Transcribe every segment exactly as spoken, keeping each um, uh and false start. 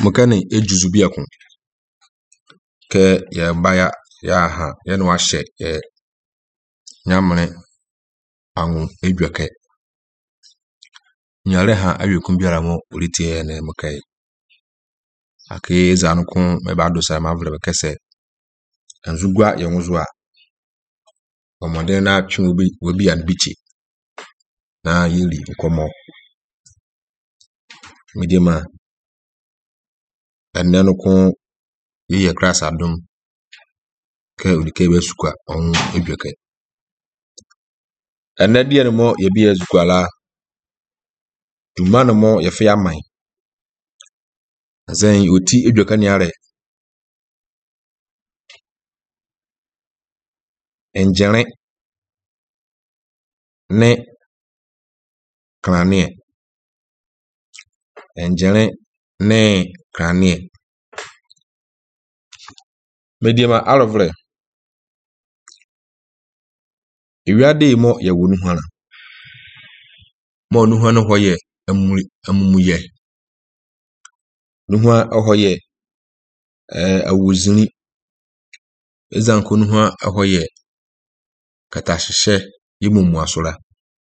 mukane ejuzu biakun ke ya baya ya ha ya no ahye ye nyamre anwu edwake nyare ha awekun biara mo oritie na mukai ake zanukun me ba do sa ma vre kese anzugwa ye nwuzwa omode na atwe obi obi an bichi na yiri nkomo midima enenukun ye class adum ke odike be sukwa on edwake enadie no mo ye bi ezukwala duma no mo ye fe aman azen oti edwaka ni are enjere ne kranie enjere ne kranie mediema alovre iwiade mo ye wonu hana mo nu hana hoye amuri amumuye nu ha hoye eh awuzini ezanko nu ha hoye katahihye yimumu asura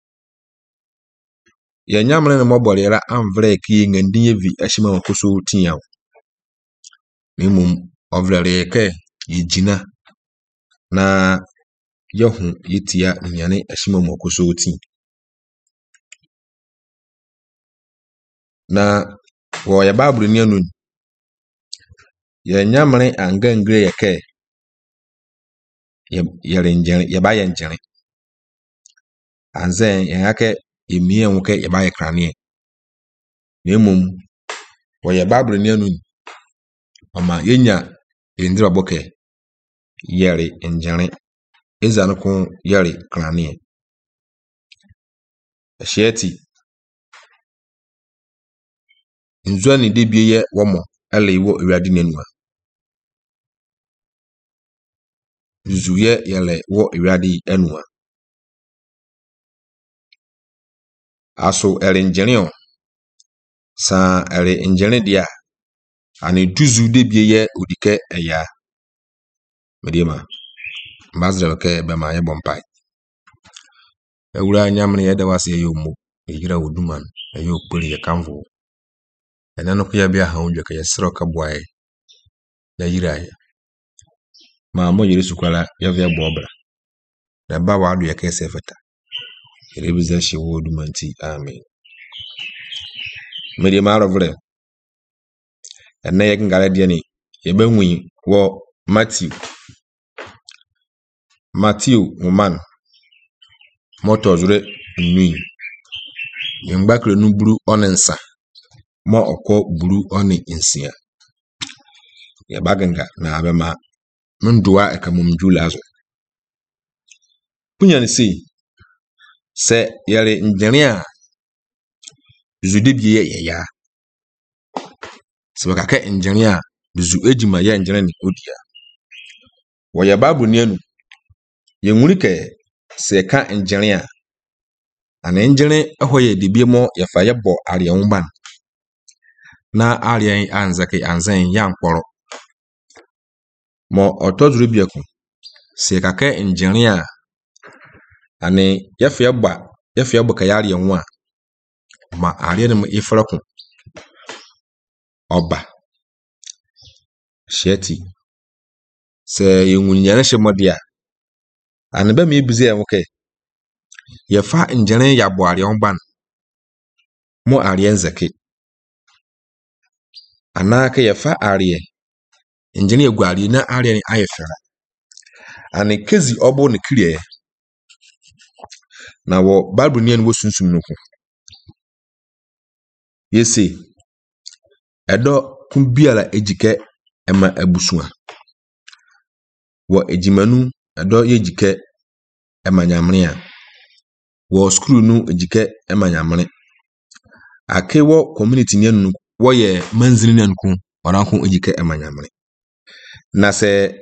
ye nyamre ne mobolera anvre ki ngandin vi ahima wakoso tian mimum ovlere ke yigina na yehu yitia nyane ahima wakoso tin na wo ya babru ni anu ye nyamre angangre ye ke ye yere njere ye ba ye njere anzen ye hake emie nwoke ye ba ye kranie nemum wo ye babru ni anu ama yenya endira boke yere njere ezanukun yere kranie asheti nzwani debie ye womo ele wo ewadi nenua zuye yele wo ewadi enua aso ere njere sa ere njere dia ani duzu debie ye odike eya medima mbazre ke be ma ye bompai ewura nyamne ye dawase ye yomo yira oduman ye okpori ye kanvo enano ko ya bia ha onjwe ke yesro ka boae na yira ye ma mo yiri sukwala ya via bobra na ba wa adu ye ke sefeta yiri biza shi wo odumanti amen medima arovre enne ye ngala dia ni ye benwi wo Matthew Matthew woman moto zure nui yembakre nu buru onensa mo okọ buru oni insia ya baganga na abema ndua ekamumjula azo kunya ni si se yare njere a zudibie ye ya se bakaka njere a bizu ejima ya njere ni odia wo ya babu ni anu ye nwurike se ka njere a ana njere ahoye dibie mo ya fa ye bo are nwban na are anzake anzan ya nkporo mo otoduru bieku se kaka njere a ani ya fa gba ya fa gba ka ya are nwa ma are ne ifraku oba sheti se yenwunyane shemodia ani ba mi bize enwoke ya fa njere ya bo are nwban mo are nzake anaka ya fa are njene egwari na are ni ayefera ani kezi obo ne kire na wo bible ni en wo sunsum nuku yesi edo kumbiala ejike ema abusua wo ejimanu edo yejike ema nyamre a wo skru nu ejike ema nyamre akewo community ni enu wo ye manzini ni anku oranku ejike ema nyamre na se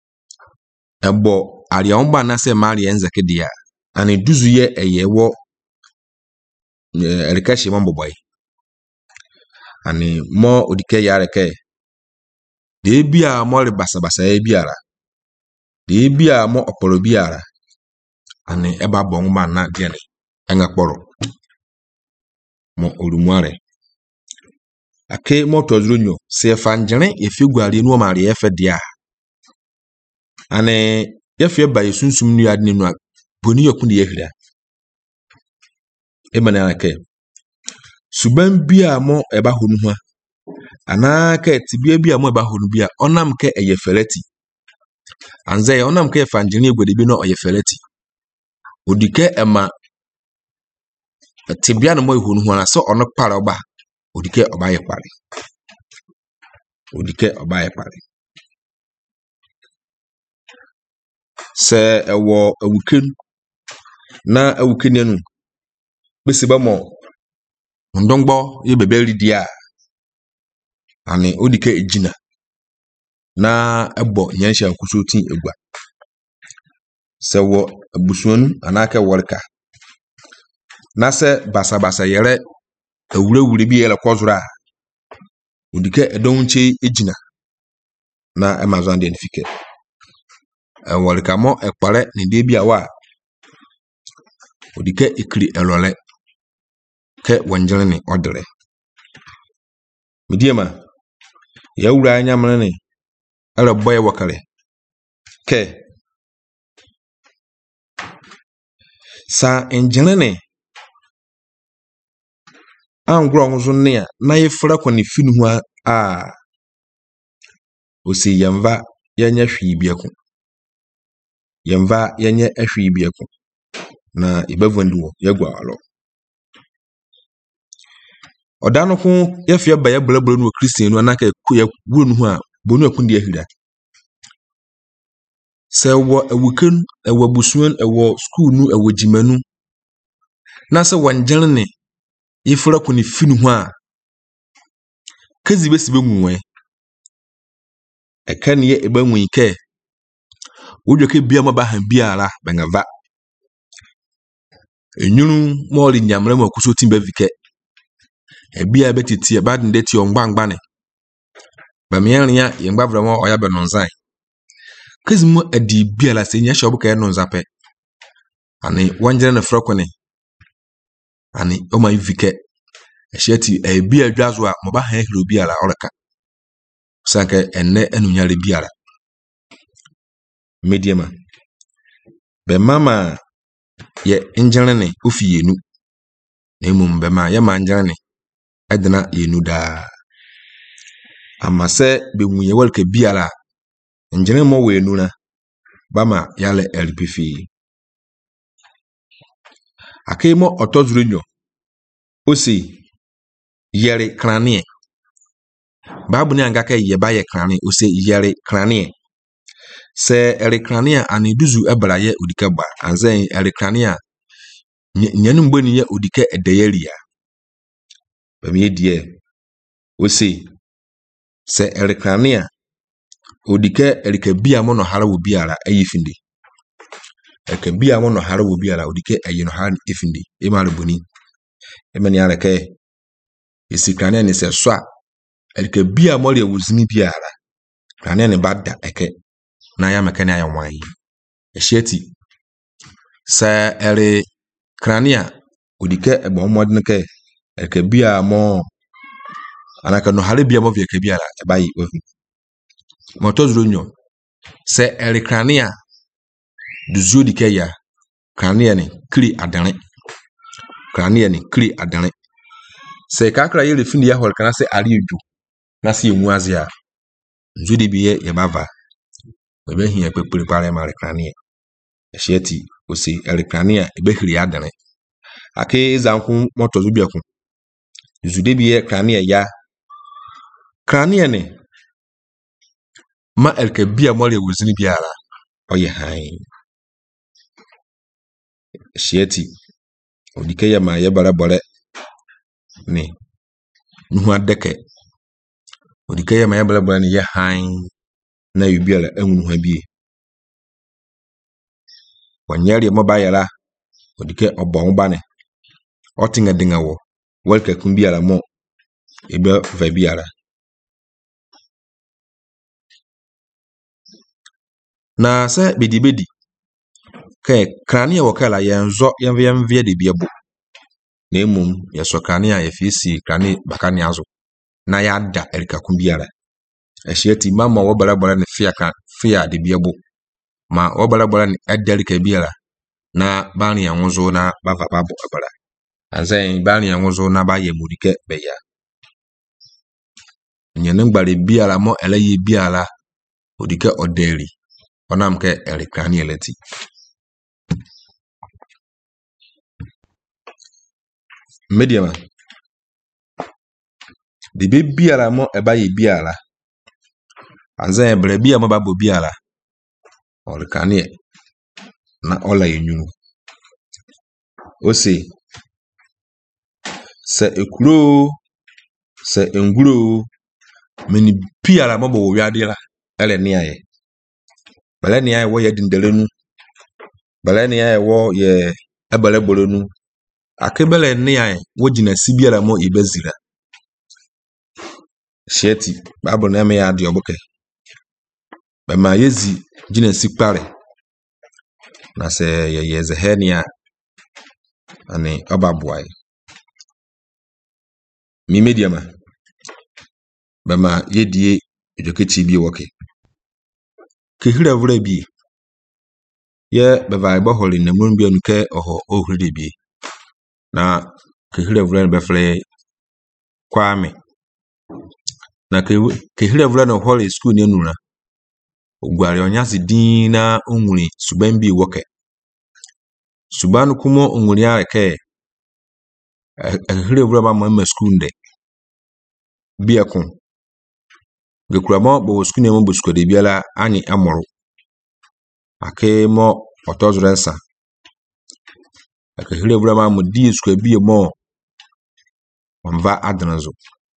ebo ari omba na se mari enzake dia ani duzu ye eyewo erikashi mamboboy ani mo odike yare ke de bia mo le basa basa e biara de bia mo oporo biara ani eba bon ma na de ne enga kporo mo olumuare ake mo tozuru nyo se fa njere e figuare no ma re e fe dia ani ye fe ba yesunsum nu ade nu boni yakun de yehira e mana ake suban bia mo eba honu ho ana ka tibia bia mo eba honu bia onam ke eye fereti anze onam ke fa njere egwede bi no oye fereti odike ema tibia no mo honu ho na so ono pare oba odike oba ye pare odike oba ye pare se ewo awuken na awuken enu bese ba mo ndongbo ye bebeli dia ani odike ejina na ebo nyansha kusotin egwa se wo abusuan anaka worka na se basa basa yere awure wure bi yele kozura odike edonche ejina na amazon de nfike e worka mo ekpare ni de bia wa odike ikri elole ke wanjere ni odere midiema ya wura anya mre ni ala boy wakare ke sa enjene ni angro nzo ne a na yefra kwani finu hu a osi yemva yenya hwi biako yemva yenye ahwi biako na ibavwanduwo yagwa alo odano ho yefia ba ya blablo no Christian no anaka ku ya wuru no hu a bonu akundi ahira se wo awuken ewo busuan ewo school nu ewo jimanu na se wanjene ne yefra kwani finu hu a kazi besibe nwe ekane ye ebanwe ke wodwoke bia ma ba han biara bengava enyunu moli nyamre ma kuso timba vike ebia betiti ba de ti ongbangba ne ba mianria ye ngbavra mo oya be nonzai kazimu adi biara se nya shobu ka nonzape ani wanjere na frokone ani o ma vike eheti ebia dwazo a mo ba han hiro biara oreka sanke enne enunyare biara mediema be mama ye njere ne ofi yenu na emum be ma ye ma njere ne edna yenu da amase be munye walke biara njere mo wenu na bama yale elpifi akemo otozuru nyo osi yere kranie babu ni angaka ye ba ye kranie osi yere kranie se elekrania ani duzu ebra ye odika ba anzen elekrania nyanu mboni ye odika edeyeria bamiye die osi se elekrania odika elikabia mo no hara wo biara ayifindi ekabia mo no hara wo biara odika ayino hara ifindi emale boni emani areke esikrania ni se so a elikabia mo le wuzini biara krania ne bada eke na ya mekane ya nwan eheti sa ere krania odike egbo modne ke eke bia mo anaka no hare bia mo vie ke bia la ebayi ohu motozuro nyo se ere krania duzu dike ya krania ni kri adane krania ni kri adane se kakra ye le findi ya hol kana se ari edu na se emu azia nzudi biye ye bava ebe hia pe prepare ma rekrania eheti osi rekrania ebe hiri adane ake zanku motozu biaku zude biye krania ya krania ne ma elke bia mole wuzini biara oye hai eheti odike ya ma ye bara bore ni nuhu adeke odike ya ma ye bara bore ni ye hai na yubiala enwunu ha bie wanyari mo bayala odike obon ba ne otinga dinga wo welka kumbiala mo ebe va biara na sɛ bedi bedi kɛ kanea wɔ kala yɛnzɔ yɛmvɛ yɛmvɛ de biabo na emom yɛsɔ kanea yɛfisi kanea bakania zo na yɛada erikaku biara ɛhyɛ ti mama wɔ balabala ne fia ka fia de biabo ma wɔ balabala ne ada erika biara na bani yanwozo na bava babo abara anzɛn bani yanwozo na ba yɛ mudike bɛya nyene gbare biara mo ele ye biara odike oderi onam ke erikani eleti mediama de be biara mo eba ye biara anzɛn bre biara mo babo biara orikani na ola yenyunu ose se ekuro se enguro meni biara mo bo wiade la ele ne aye bale ne aye wo ye dindelenu bale ne aye wo ye ebele bolenu akebele ne aye wo gina sibiara mo ibezira sheti babo na me ya de oboke be ma yezi gina sikpare na se ye ye zehenia ani obaboai mi mediama be ma yedie ejokechi bi woke ke hira vre bi ye be vai bo holi na mun bi anuke oho ohire bi na ke hira vre be fle kwame na ke ke hira vre no holi school ni nuna ogware onyasi din na onwuri suban bi woke suban kumo onwuri ake hira vre ma ma school nde bi akon gekuramo bo school ni mo bo school de biala ani amoro ake mo otozrensa ake hire vre ma mo di school bi mo onva adrenzo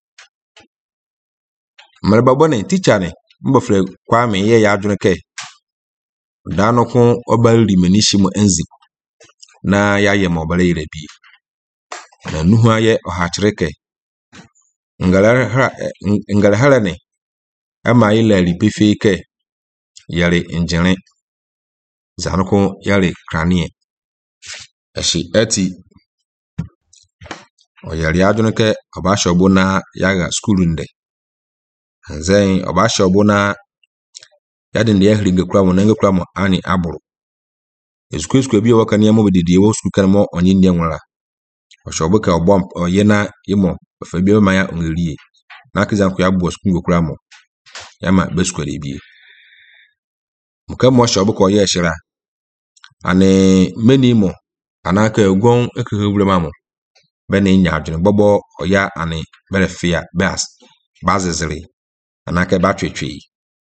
mreba bone teacher ne mbofre kwame ye ya adwene ke dano ko obali manishi mo enzi na ya ye mo obale ire bi na nuhu aye ohachireke ngala ngala hala ne ama ile lipefe ke yare injere zanoko yare kranie eshi eti o yare adwene ke obashobo na yaga school nde Nzen obashobo na yade ndi ehri ngekura mo ngekura mo ani aburu esku esku bi waka ni mo bedidi wo sku kan mo onye ndi nwara oshobo ka obom oyena imo fa bi ma ya ongerie na kiza ko ya bo sku ngekura mo ya ma besku re bi muka mo oshobo ko ye shira ani meni mo anaka egon ekehewure ma mo be na nya adwene bobo oya ani berefia bas bazezere anake batwetwe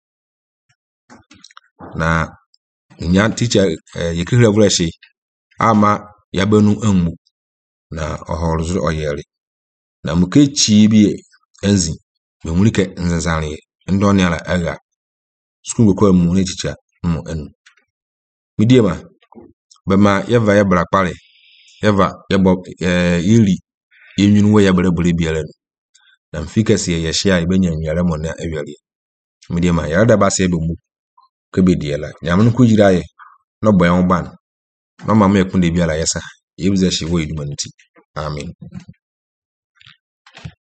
na nya teacher yekihira vleshi ama yabenu enmu na ohorzo oyere na mukechi bi enzi memulike nzanzanre ndoni ala aga school ko mu ne chicha mu enu midiema bema yeva ya bra pare yeva yebo eh yiri yenyunu we ya bra bra biara na mfika si ye hia ibenya nware mo na awiare midiema ya da ba se be mu kebediela nyamnu ku yiraye no boyan ban no mama ekunde biara yesa yebize shi wo idumanti amen.